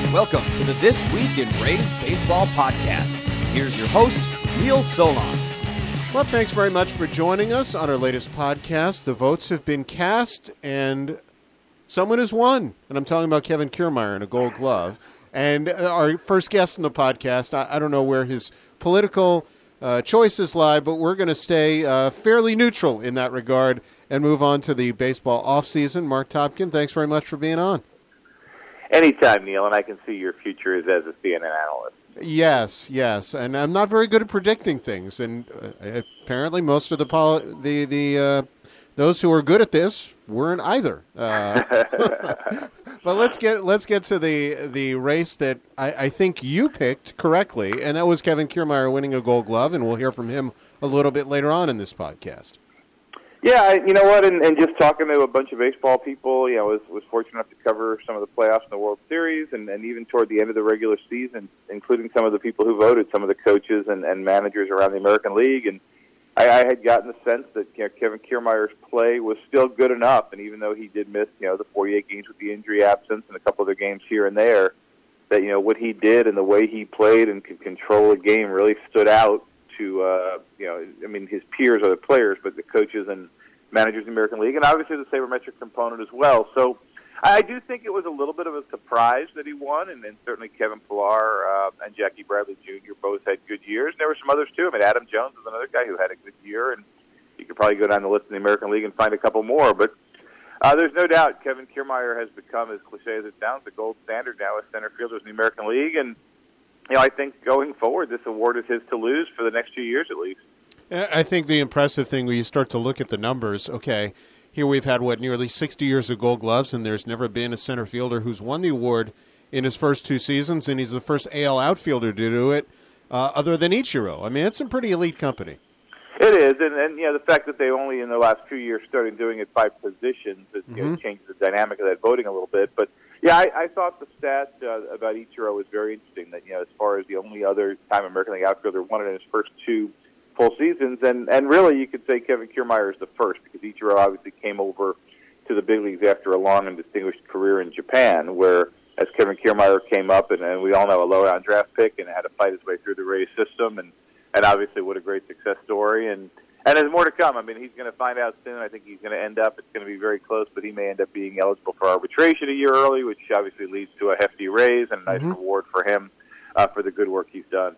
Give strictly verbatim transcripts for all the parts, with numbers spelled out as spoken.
Welcome to the This Week in Rays Baseball podcast. Here's your host, Neil Solondz. Well, thanks very much for joining us on our latest podcast. The votes have been cast, and someone has won. And I'm talking about Kevin Kiermaier in a Gold Glove. And our first guest in the podcast, I, I don't know where his political uh, choices lie, but we're going to stay uh, fairly neutral in that regard and move on to the baseball offseason. Mark Topkin, thanks very much for being on. Anytime, Neil, and I can see your future is as a C N N analyst. Yes, yes, and I'm not very good at predicting things, and uh, apparently most of the poli- the the uh, those who are good at this weren't either. Uh, but let's get let's get to the the race that I, I think you picked correctly, and that was Kevin Kiermaier winning a Gold Glove, and we'll hear from him a little bit later on in this podcast. Yeah, I, you know what, and, and just talking to a bunch of baseball people, you know, was was fortunate enough to cover some of the playoffs in the World Series, and, and even toward the end of the regular season, including some of the people who voted, some of the coaches and, and managers around the American League, and I, I had gotten the sense that you know, Kevin Kiermaier's play was still good enough, and even though he did miss, you know, the forty-eight games with the injury absence and a couple other games here and there, that, you know, what he did and the way he played and could control a game really stood out to, uh, you know, I mean, his peers are the players, but the coaches and managers in the American League, and obviously the sabermetric component as well. So I do think it was a little bit of a surprise that he won, and, and certainly Kevin Pillar uh, and Jackie Bradley Junior both had good years. And there were some others, too. I mean, Adam Jones was another guy who had a good year, and you could probably go down the list in the American League and find a couple more. But uh, there's no doubt Kevin Kiermaier has become, as cliche as it sounds, the gold standard now as center fielders in the American League. And, you know, I think going forward, this award is his to lose for the next few years at least. I think the impressive thing when you start to look at the numbers, okay, here we've had, what, nearly sixty years of Gold Gloves, and there's never been a center fielder who's won the award in his first two seasons, and he's the first A L outfielder to do it uh, other than Ichiro. I mean, it's some pretty elite company. It is, and, and you know, the fact that they only in the last few years started doing it by positions, it you know, Mm-hmm. changes the dynamic of that voting a little bit. But, yeah, I, I thought the stat uh, about Ichiro was very interesting, that, you know, as far as the only other time American League outfielder won it in his first two full seasons, and, and really you could say Kevin Kiermaier is the first, because Ichiro obviously came over to the big leagues after a long and distinguished career in Japan, where as Kevin Kiermaier came up, and, and we all know a low-round draft pick and had to fight his way through the Rays system, and, and obviously what a great success story, and, and there's more to come. I mean, he's going to find out soon. I think he's going to end up, it's going to be very close, but he may end up being eligible for arbitration a year early, which obviously leads to a hefty raise and a nice Mm-hmm. reward for him uh, for the good work he's done.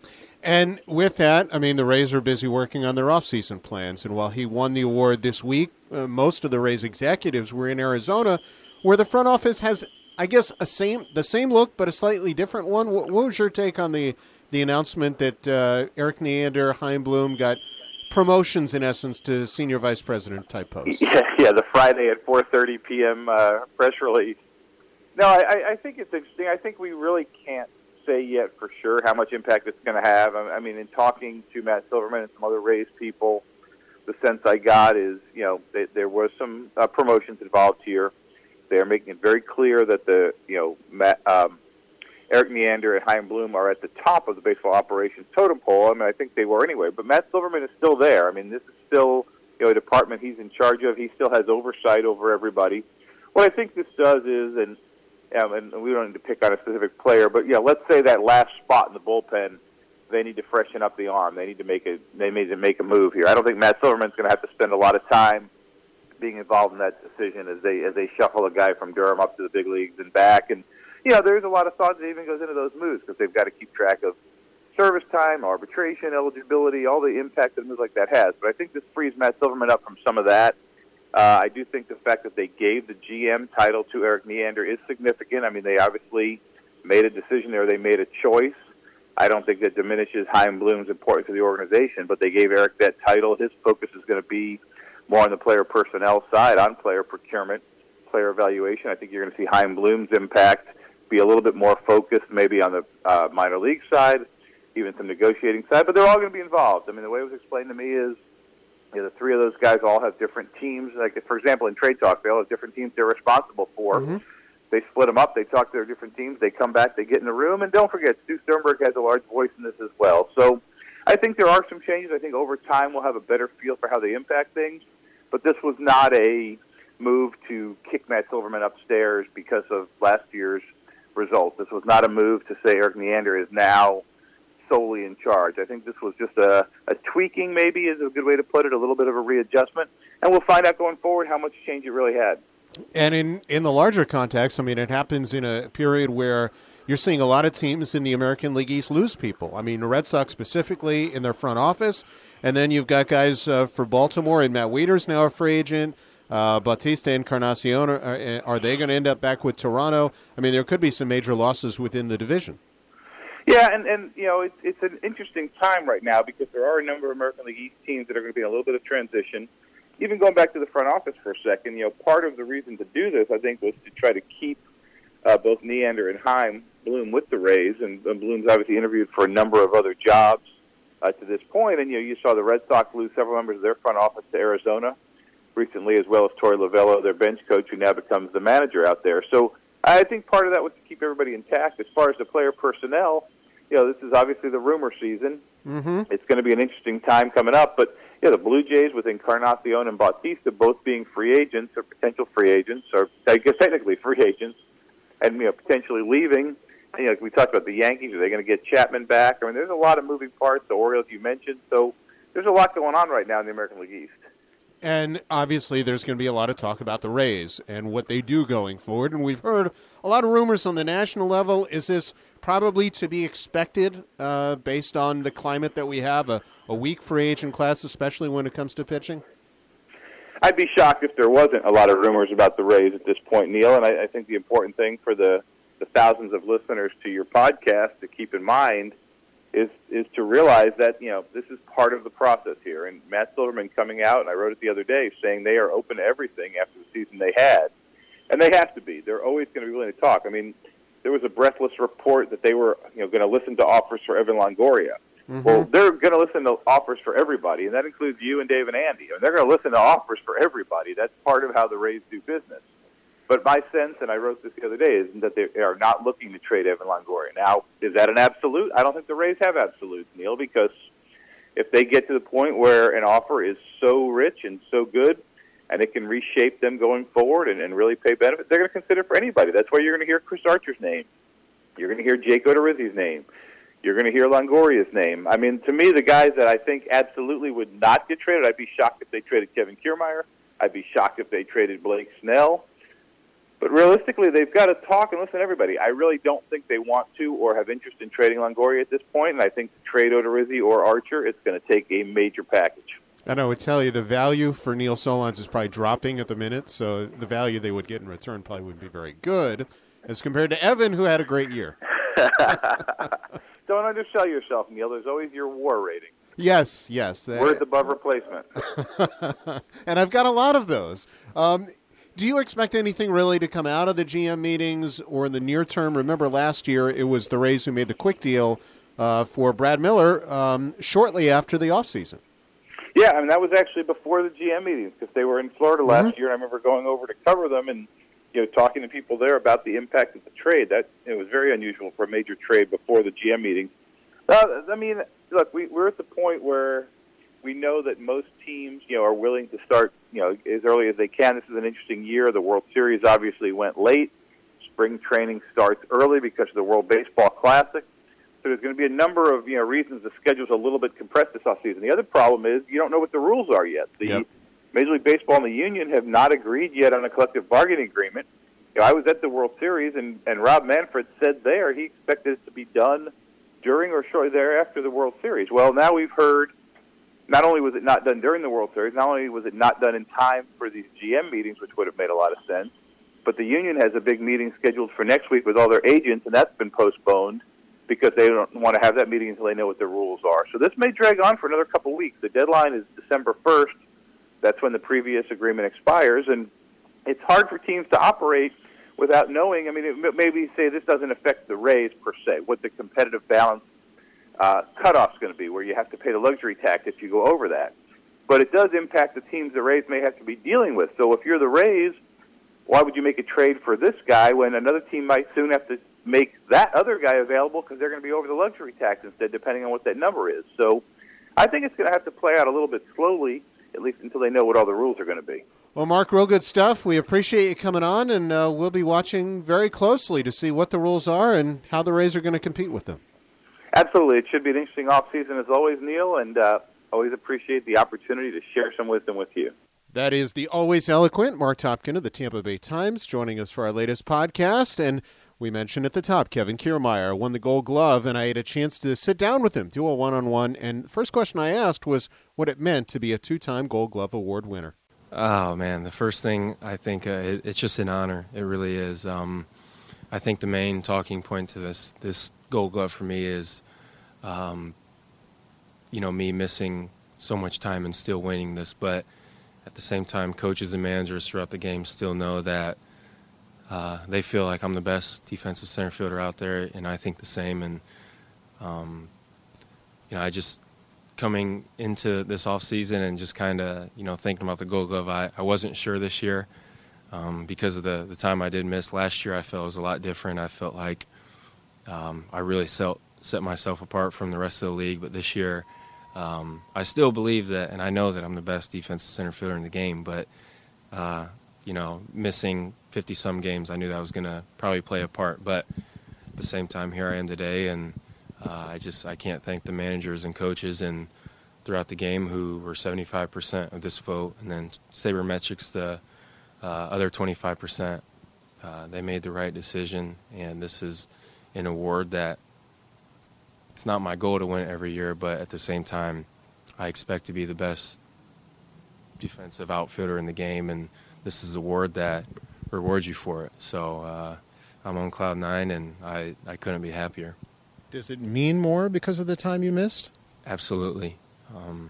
And with that, I mean, the Rays are busy working on their off-season plans. And while he won the award this week, uh, most of the Rays executives were in Arizona, where the front office has, I guess, a same the same look, but a slightly different one. What, what was your take on the, the announcement that uh, Erik Neander, Chaim Bloom got promotions, in essence, to senior vice president type posts? Yeah, yeah, the Friday at four thirty p.m. Uh, press release. No, I, I think it's interesting. I think we really can't say yet for sure how much impact it's going to have. I mean, in talking to Matt Silverman and some other Rays people, the sense I got is, you know, they, there was some uh, promotions involved here. They're making it very clear that the, you know, Matt, um, Erik Neander and Chaim Bloom are at the top of the baseball operations totem pole. I mean, I think they were anyway, but Matt Silverman is still there. I mean, this is still, you know, a department he's in charge of. He still has oversight over everybody. What I think this does is, and Um, and we don't need to pick on a specific player, but yeah, let's say that last spot in the bullpen, they need to freshen up the arm. They need to make a they need to make a move here. I don't think Matt Silverman's going to have to spend a lot of time being involved in that decision as they as they shuffle a guy from Durham up to the big leagues and back. And you know, there's a lot of thought that even goes into those moves, because they've got to keep track of service time, arbitration, eligibility, all the impact that a move like that has. But I think this frees Matt Silverman up from some of that. Uh, I do think the fact that they gave the G M title to Erik Neander is significant. I mean, they obviously made a decision there. They made a choice. I don't think that diminishes Chaim Bloom's importance to the organization, but they gave Erik that title. His focus is going to be more on the player personnel side, on player procurement, player evaluation. I think you're going to see Chaim Bloom's impact be a little bit more focused maybe on the uh, minor league side, even some negotiating side, but they're all going to be involved. I mean, the way it was explained to me is, you know, the three of those guys all have different teams. Like, for example, in Trade Talk, they all have different teams they're responsible for. Mm-hmm. They split them up. They talk to their different teams. They come back. They get in the room. And don't forget, Stu Sternberg has a large voice in this as well. So I think there are some changes. I think over time we'll have a better feel for how they impact things. But this was not a move to kick Matt Silverman upstairs because of last year's results. This was not a move to say Erik Neander is now solely in charge. I think this was just a, a tweaking, maybe is a good way to put it, a little bit of a readjustment, and we'll find out going forward how much change it really had. And in, in the larger context, I mean, it happens in a period where you're seeing a lot of teams in the American League East lose people. I mean, the Red Sox specifically in their front office, and then you've got guys uh, for Baltimore, and Matt Wieters now a free agent. Uh, Bautista and Encarnacion, are, are they going to end up back with Toronto? I mean, there could be some major losses within the division. Yeah, and, and you know, it's, it's an interesting time right now because there are a number of American League East teams that are going to be in a little bit of transition. Even going back to the front office for a second, you know, part of the reason to do this, I think, was to try to keep uh, both Neander and Chaim Bloom with the Rays, and, and Bloom's obviously interviewed for a number of other jobs uh, to this point, and you know, you saw the Red Sox lose several members of their front office to Arizona recently, as well as Torey Lovello, their bench coach, who now becomes the manager out there. So I think part of that was to keep everybody intact. As far as the player personnel, you know, this is obviously the rumor season. Mm-hmm. It's going to be an interesting time coming up. But, yeah, the Blue Jays with Encarnacion and Bautista both being free agents or potential free agents, or I guess technically free agents, and, you know, potentially leaving. And, you know, like we talked about the Yankees, are they going to get Chapman back? I mean, there's a lot of moving parts. The Orioles you mentioned. So there's a lot going on right now in the American League East. And obviously there's going to be a lot of talk about the Rays and what they do going forward. And we've heard a lot of rumors on the national level. Is this probably to be expected uh, based on the climate that we have, a, a weak free agent class, especially when it comes to pitching? I'd be shocked if there wasn't a lot of rumors about the Rays at this point, Neil. And I, I think the important thing for the, the thousands of listeners to your podcast to keep in mind is is to realize that, you know, this is part of the process here. And Matt Silverman coming out, and I wrote it the other day, saying they are open to everything after the season they had. And they have to be. They're always going to be willing to talk. I mean, there was a breathless report that they were, you know, going to listen to offers for Evan Longoria. Mm-hmm. Well, they're going to listen to offers for everybody, and that includes you and Dave and Andy. I mean, they're going to listen to offers for everybody. That's part of how the Rays do business. But my sense, and I wrote this the other day, is that they are not looking to trade Evan Longoria. Now, is that an absolute? I don't think the Rays have absolutes, Neil, because if they get to the point where an offer is so rich and so good and it can reshape them going forward and, and really pay benefits, they're going to consider for anybody. That's why you're going to hear Chris Archer's name. You're going to hear Jake Odorizzi's name. You're going to hear Longoria's name. I mean, to me, the guys that I think absolutely would not get traded, I'd be shocked if they traded Kevin Kiermaier. I'd be shocked if they traded Blake Snell. But realistically, they've got to talk and listen to everybody. I really don't think they want to or have interest in trading Longoria at this point, and I think to trade Odorizzi or Archer, it's going to take a major package. And I would tell you the value for Neil Solondz is probably dropping at the minute, so the value they would get in return probably wouldn't be very good as compared to Evan, who had a great year. Don't undersell yourself, Neil. There's always your WAR rating. Yes, yes. Worth above replacement. And I've got a lot of those. Um Do you expect anything really to come out of the G M meetings or in the near term? Remember last year it was the Rays who made the quick deal uh, for Brad Miller um, shortly after the offseason. Yeah, I mean, that was actually before the G M meetings because they were in Florida last Mm-hmm. year. And I remember going over to cover them and, you know, talking to people there about the impact of the trade. That it was very unusual for a major trade before the G M meetings. Uh, I mean, look, we, we're at the point where we know that most teams, you know, are willing to start, you know, as early as they can. This is an interesting year. The World Series obviously went late. Spring training starts early because of the World Baseball Classic. So there's going to be a number of, you know, reasons the schedule's a little bit compressed this offseason. The other problem is you don't know what the rules are yet. The yep. Major League Baseball and the union have not agreed yet on a collective bargaining agreement. You know, I was at the World Series, and, and Rob Manfred said there he expected it to be done during or shortly thereafter the World Series. Well, now we've heard not only was it not done during the World Series, not only was it not done in time for these G M meetings, which would have made a lot of sense, but the union has a big meeting scheduled for next week with all their agents, and that's been postponed because they don't want to have that meeting until they know what the rules are. So this may drag on for another couple of weeks. The deadline is December first. That's when the previous agreement expires, and it's hard for teams to operate without knowing. I mean, it, maybe say this doesn't affect the Rays per se, what the competitive balance uh, cutoff's going to be, where you have to pay the luxury tax if you go over that. But it does impact the teams the Rays may have to be dealing with. So if you're the Rays, why would you make a trade for this guy when another team might soon have to make that other guy available because they're going to be over the luxury tax instead, depending on what that number is? So I think it's going to have to play out a little bit slowly, at least until they know what all the rules are going to be. Well, Mark, real good stuff. We appreciate you coming on, and uh, we'll be watching very closely to see what the rules are and how the Rays are going to compete with them. Absolutely. It should be an interesting offseason as always, Neil, and uh, always appreciate the opportunity to share some wisdom with you. That is the always eloquent Mark Topkin of the Tampa Bay Times joining us for our latest podcast. And we mentioned at the top, Kevin Kiermaier won the Gold Glove, and I had a chance to sit down with him, do a one-on-one. And the first question I asked was what it meant to be a two-time Gold Glove Award winner. Oh, man, the first thing I think uh, it, it's just an honor. It really is. Um, I think the main talking point to this this Gold Glove for me is, um, you know, me missing so much time and still winning this. But at the same time, coaches and managers throughout the game still know that uh, they feel like I'm the best defensive center fielder out there, and I think the same. And, um, you know, I just – coming into this offseason and just kind of, you know, thinking about the Gold Glove, I, I wasn't sure this year um, because of the, the time I did miss. Last year I felt it was a lot different. I felt like um, I really set, set myself apart from the rest of the league. But this year um, I still believe that, and I know that I'm the best defensive center fielder in the game. But, uh, you know, missing fifty-some games, I knew that was going to probably play a part. But at the same time, here I am today, and Uh, I just I can't thank the managers and coaches and throughout the game who were seventy-five percent of this vote, and then Sabermetrics the uh, other twenty-five percent. Uh, they made the right decision, and this is an award that it's not my goal to win every year, but at the same time, I expect to be the best defensive outfielder in the game, and this is an award that rewards you for it. So uh, I'm on cloud nine, and I, I couldn't be happier. Does it mean more because of the time you missed? Absolutely. Um,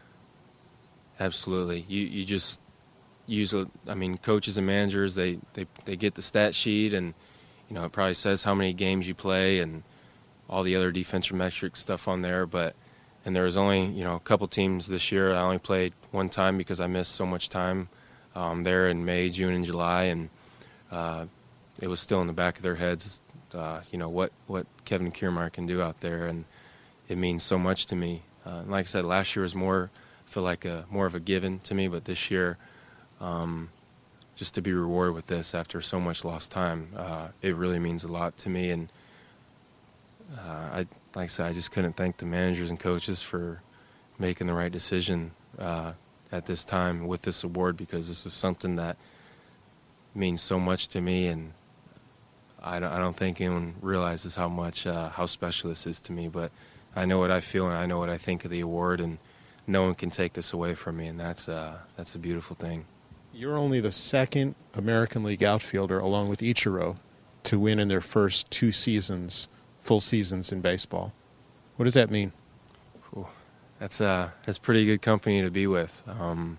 absolutely. You you just use, a, I mean, coaches and managers, they, they, they get the stat sheet, and, you know, it probably says how many games you play and all the other defensive metric stuff on there. But, and there was only, you know, a couple teams this year. I only played one time because I missed so much time um, there in May, June, and July. And uh, it was still in the back of their heads. Uh, you know, what, what Kevin Kiermaier can do out there, and it means so much to me. Uh, like I said, last year was more, I feel like a, more of a given to me, but this year, um, just to be rewarded with this after so much lost time, uh, it really means a lot to me. And uh, I, like I said, I just couldn't thank the managers and coaches for making the right decision uh, at this time with this award, because this is something that means so much to me, and I don't, I don't think anyone realizes how much, uh, how special this is to me. But I know what I feel, and I know what I think of the award, and no one can take this away from me, and that's uh, that's a beautiful thing. You're only the second American League outfielder, along with Ichiro, to win in their first two seasons, full seasons in baseball. What does that mean? Ooh, that's uh, that's pretty good company to be with. Um,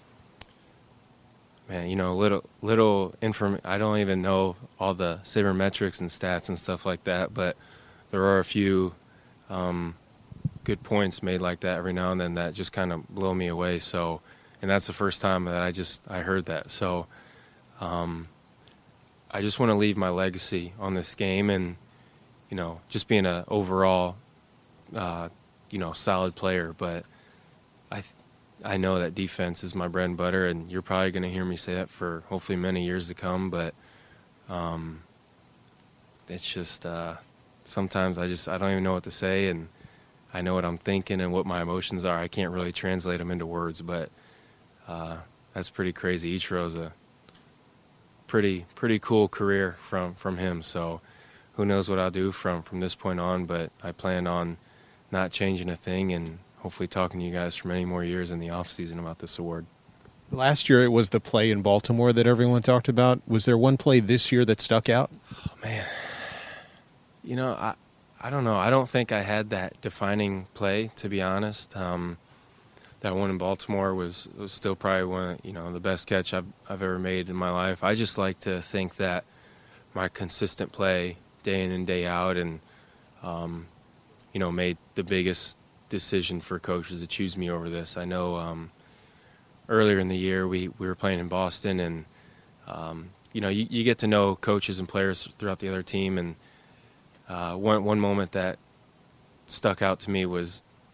Man, you know, little little inform. I don't even know all the sabermetrics and stats and stuff like that, but there are a few um, good points made like that every now and then that just kind of blow me away. So, and that's the first time that I just I heard that. So, um, I just want to leave my legacy on this game, and you know, just being a overall, uh, you know, solid player. But I. Th- I know that defense is my bread and butter, and you're probably going to hear me say that for hopefully many years to come. But um, it's just uh, sometimes I just I don't even know what to say, and I know what I'm thinking and what my emotions are. I can't really translate them into words, but uh, that's pretty crazy. Ichiro's a pretty pretty cool career from from him. So who knows what I'll do from from this point on? But I plan on not changing a thing, and hopefully talking to you guys for many more years in the off season about this award. Last year it was the play in Baltimore that everyone talked about. Was there one play this year that stuck out? Oh, man. You know, I I don't know. I don't think I had that defining play, to be honest. Um, that one in Baltimore was, was still probably one of, you know, the best catch I've, I've ever made in my life. I just like to think that my consistent play day in and day out, and, um, you know, made the biggest decision for coaches to choose me over this. I know um, earlier in the year we, we were playing in Boston, and um, you know you, you get to know coaches and players throughout the other team, and uh, one one moment that stuck out to me was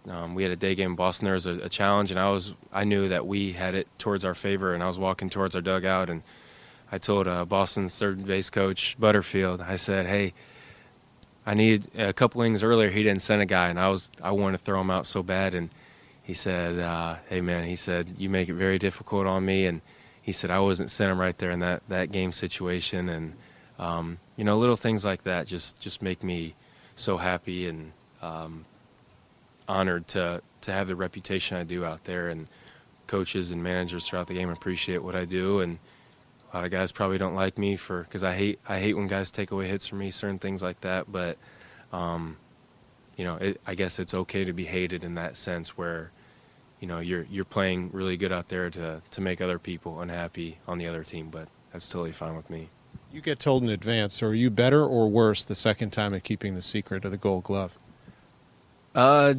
um, we had a day game in Boston. There was a, a challenge, and I was I knew that we had it towards our favor, and I was walking towards our dugout, and I told uh, Boston's third base coach Butterfield, I said, "Hey, I need a couple innings earlier. He didn't send a guy, and I was I wanted to throw him out so bad." And he said, uh, "Hey man," he said, "you make it very difficult on me." And he said, "I wasn't sent him right there in that, that game situation." And um, you know, little things like that just just make me so happy and um, honored to to have the reputation I do out there. And coaches and managers throughout the game appreciate what I do. And a lot of guys probably don't like me for because I hate I hate when guys take away hits from me, certain things like that. But um, you know, it, I guess it's okay to be hated in that sense, where you know you're you're playing really good out there to to make other people unhappy on the other team. But that's totally fine with me. You get told in advance, so are you better or worse the second time at keeping the secret of the Gold Glove? Uh,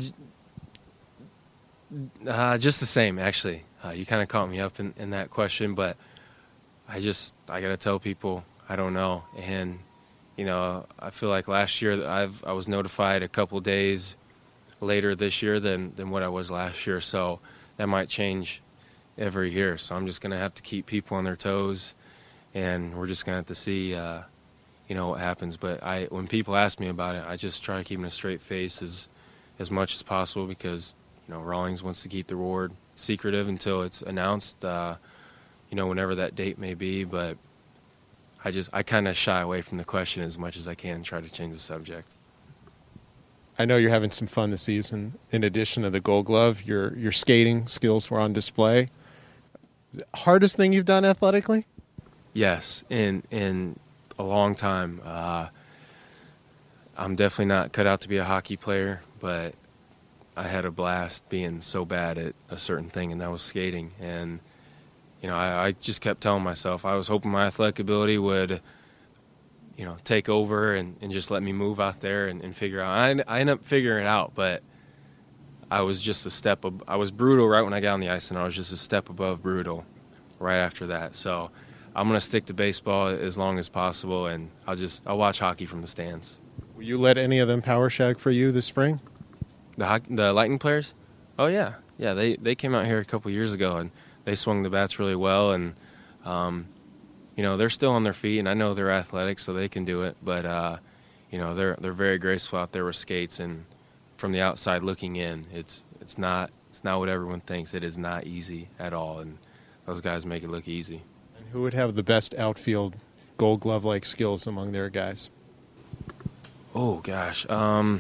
uh just the same, actually. Uh, you kind of caught me up in, in that question, but I just I gotta tell people I don't know. And you know, I feel like last year I've I was notified a couple days later this year than than what I was last year, so that might change every year. So I'm just gonna have to keep people on their toes, and we're just gonna have to see, uh, you know, what happens. But I, when people ask me about it, I just try to keep a straight face as as much as possible, because you know Rawlings wants to keep the award secretive until it's announced. Uh, you know, whenever that date may be. But I just I kind of shy away from the question as much as I can, try to change the subject. I know you're having some fun this season. In addition to the Gold Glove, your your skating skills were on display. Hardest thing you've done athletically? Yes, in in a long time. Uh, I'm definitely not cut out to be a hockey player, but I had a blast being so bad at a certain thing, and that was skating. And you know, I, I just kept telling myself I was hoping my athletic ability would, you know, take over and, and just let me move out there and, and figure out. I, I ended up figuring it out, but I was just a step ab- I was brutal right when I got on the ice, and I was just a step above brutal right after that. So I'm going to stick to baseball as long as possible, and I'll just I'll watch hockey from the stands. Will you let any of them power shag for you this spring? The hockey, the Lightning players? Oh, yeah. Yeah, they, they came out here a couple years ago, and they swung the bats really well. And, um, you know, they're still on their feet, and I know they're athletic, so they can do it. But, uh, you know, they're they're very graceful out there with skates. And from the outside looking in, it's it's not it's not what everyone thinks. It is not easy at all, and those guys make it look easy. And who would have the best outfield Gold Glove-like skills among their guys? Oh, gosh. Um,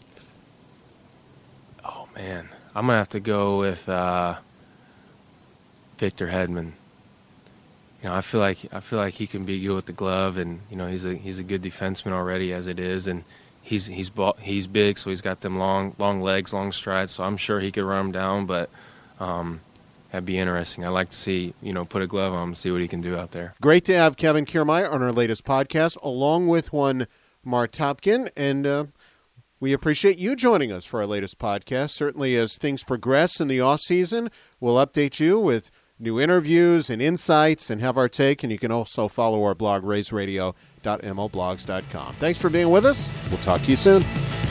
oh, man. I'm going to have to go with uh, Victor Hedman. You know, I feel like I feel like he can be good with the glove, and you know, he's a he's a good defenseman already as it is, and he's he's ball, he's big, so he's got them long long legs, long strides. So I'm sure he could run him down, but um, that'd be interesting. I'd like to see, you know, put a glove on him, see what he can do out there. Great to have Kevin Kiermaier on our latest podcast, along with one Mark Topkin, and uh, we appreciate you joining us for our latest podcast. Certainly, as things progress in the off season, we'll update you with new interviews and insights and have our take, and you can also follow our blog, raise radio dot m l blogs dot com. Thanks for being with us. We'll talk to you soon.